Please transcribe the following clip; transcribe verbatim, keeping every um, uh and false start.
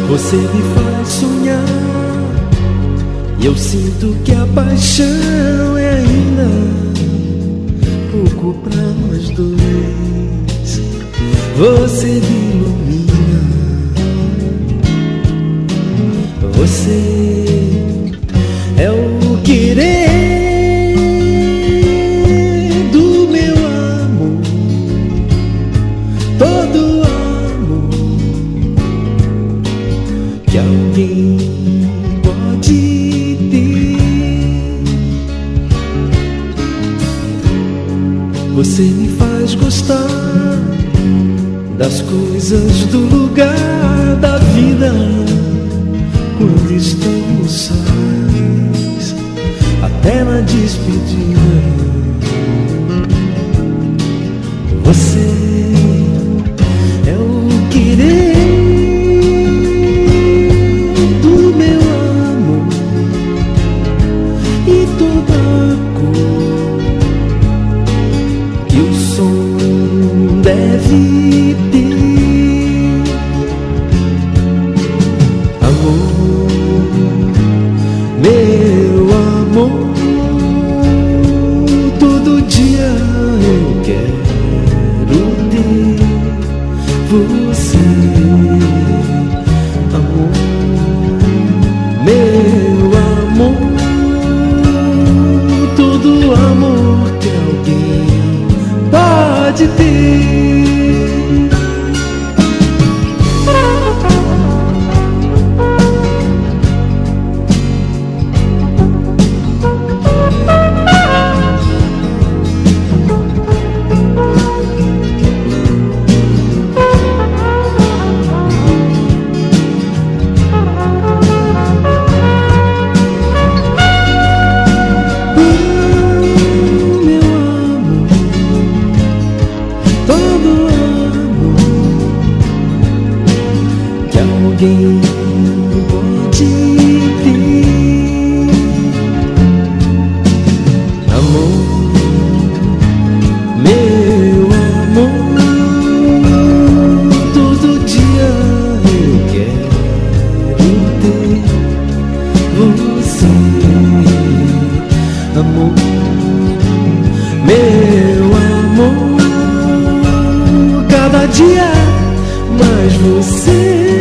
Você me faz sonhar e eu sinto que a paixão é ainda pouco pra nós dois. Você me ilumina, você é o querer do meu amor, todo amor que alguém pode ter. Você me faz gostar das coisas do lugar da vida quando estamos sós, até na despedida. Você é o querer do meu amor e toda a cor que o som deve ter. Amor, meu amor, todo dia eu quero ter você. Amor, meu amor, todo amor que alguém pode ter. Alguém pode ter. Amor, meu amor, todo dia eu quero ter você. Amor, meu amor, cada dia mais você.